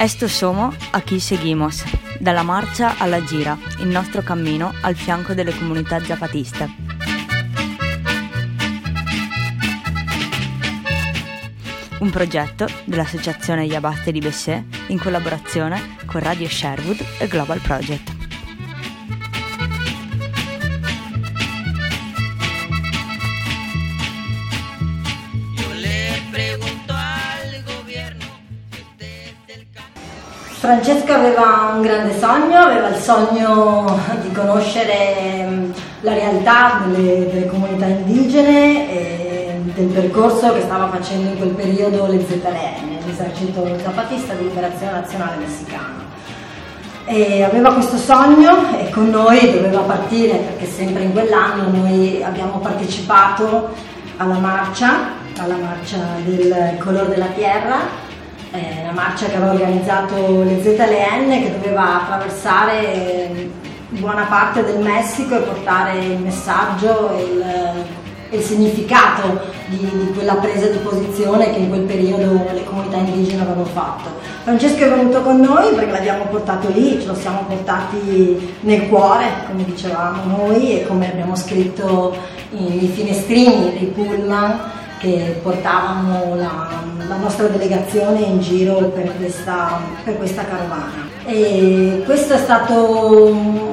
Esto somos, aquí seguimos, dalla marcia alla gira, il nostro cammino al fianco delle comunità zapatiste. Un progetto dell'Associazione Gli Abaste di Bessè in collaborazione con Radio Sherwood e Global Project. Francesco aveva un grande sogno, aveva il sogno di conoscere la realtà delle comunità indigene e del percorso che stava facendo in quel periodo le ZLN, l'Esercito Zapatista di Liberazione Nazionale Messicano. E aveva questo sogno e con noi doveva partire, perché sempre in quell'anno noi abbiamo partecipato alla marcia del Color de la Tierra, la marcia che aveva organizzato le ZLN, che doveva attraversare buona parte del Messico e portare il messaggio e il significato di quella presa di posizione che in quel periodo le comunità indigene avevano fatto. Francesco è venuto con noi perché l'abbiamo portato lì, ce lo siamo portati nel cuore, come dicevamo noi, e come abbiamo scritto nei finestrini dei pullman che portavano la nostra delegazione in giro per questa carovana. E questo è stato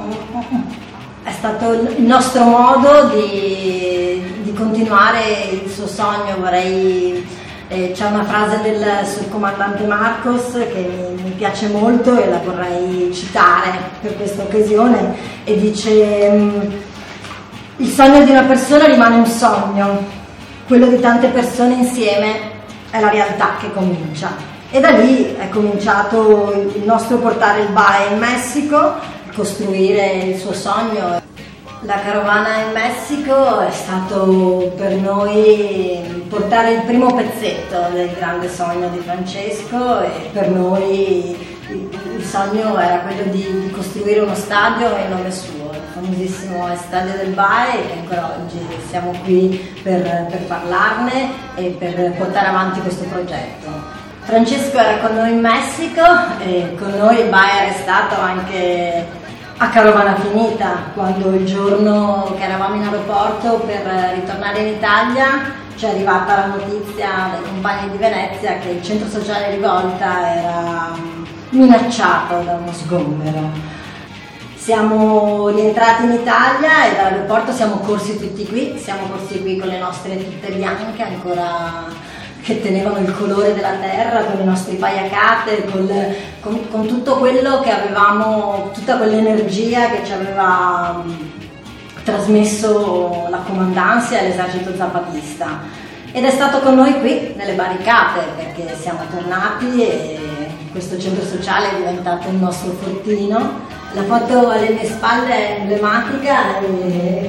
il nostro modo di continuare il suo sogno. C'è una frase del subcomandante Marcos che mi piace molto e la vorrei citare per questa occasione, e dice: il sogno di una persona rimane un sogno, quello di tante persone insieme è la realtà che comincia. E da lì è cominciato il nostro portare il BAE in Messico, costruire il suo sogno. La carovana in Messico è stato per noi portare il primo pezzetto del grande sogno di Francesco, e per noi il sogno era quello di costruire uno stadio in nome suo, il famosissimo Stadio del BAE, che ancora oggi siamo qui per parlarne e per portare avanti questo progetto. Francesco era con noi in Messico e con noi il BAE è restato anche a carovana finita, quando il giorno che eravamo in aeroporto per ritornare in Italia ci è arrivata la notizia dai compagni di Venezia che il centro sociale Rivolta era minacciato da uno sgombero. Siamo rientrati in Italia e dall'aeroporto siamo corsi qui con le nostre tutte bianche ancora che tenevano il colore della terra, con le nostre paiacate, con tutto quello che avevamo, tutta quell'energia che ci aveva trasmesso la comandanza e l'esercito zapatista. Ed è stato con noi qui nelle barricate, perché siamo tornati e questo centro sociale è diventato il nostro fortino. La foto alle mie spalle è emblematica e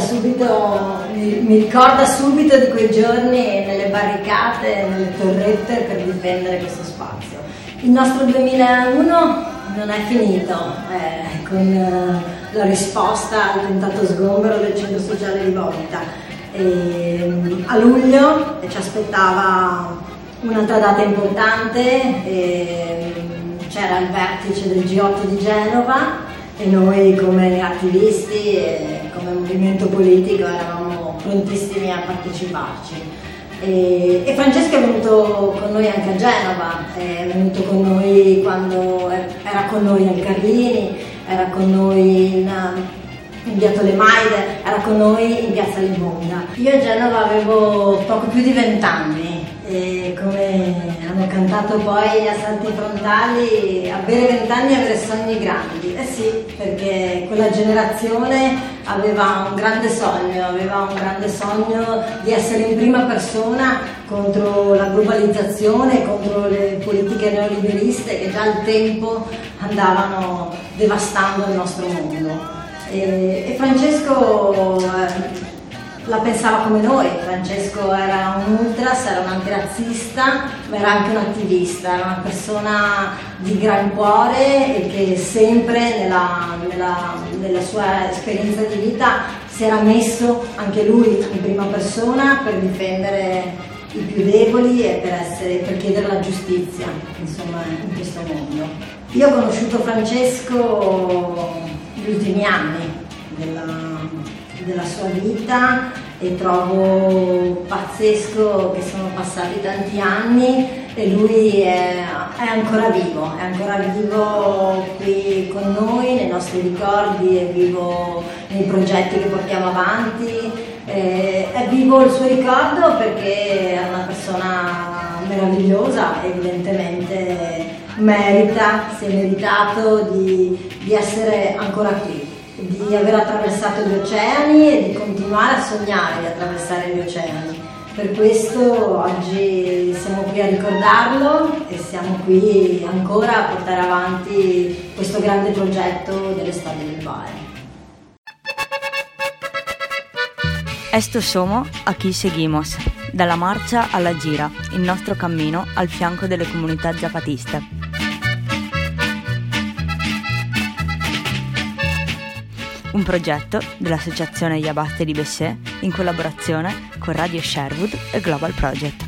mi ricorda subito di quei giorni nelle barricate, nelle torrette per difendere questo spazio. Il nostro 2001 non è finito con la risposta al tentato sgombero del centro sociale Rivolta. A luglio ci aspettava un'altra data importante. C'era il vertice del G8 di Genova e noi come attivisti e come movimento politico eravamo prontissimi a parteciparci. E Francesco è venuto con noi anche a Genova, è venuto con noi quando era con noi al Carlini, era con noi in via Tolemaide, era con noi in piazza Libonga. Io a Genova avevo poco più di 20 anni. E come hanno cantato poi a Salti Frontali, avere 20 anni e avere sogni grandi. Eh sì, perché quella generazione aveva un grande sogno di essere in prima persona contro la globalizzazione, contro le politiche neoliberiste che già al tempo andavano devastando il nostro mondo. E Francesco la pensava come noi. Francesco era un ultras, era un antirazzista, ma era anche un attivista, era una persona di gran cuore e che sempre nella sua esperienza di vita si era messo anche lui in prima persona per difendere i più deboli e per chiedere la giustizia, insomma, in questo mondo. Io ho conosciuto Francesco negli ultimi anni della sua vita e trovo pazzesco che sono passati tanti anni e lui è ancora vivo qui con noi, nei nostri ricordi, è vivo nei progetti che portiamo avanti, è vivo il suo ricordo perché è una persona meravigliosa, evidentemente si è meritato di essere ancora qui, di aver attraversato gli oceani e di continuare a sognare di attraversare gli oceani. Per questo oggi siamo qui a ricordarlo e siamo qui ancora a portare avanti questo grande progetto dell'Estate del Bare. Esto somos, aquí seguimos, dalla marcia alla gira, il nostro cammino al fianco delle comunità zapatiste. Un progetto dell'Associazione Yabaste di Besché in collaborazione con Radio Sherwood e Global Project.